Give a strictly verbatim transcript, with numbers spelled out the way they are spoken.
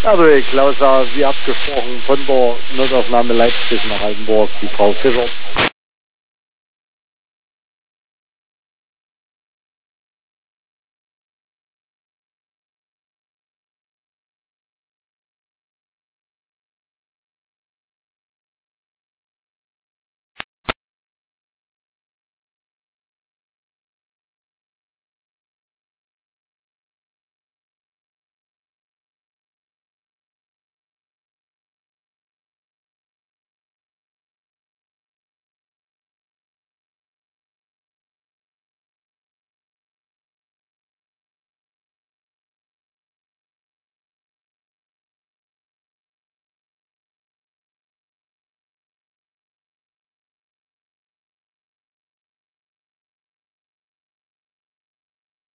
Also ich Klaus, wie abgesprochen, von der Notaufnahme Leipzig nach Altenburg, die Frau Fischer.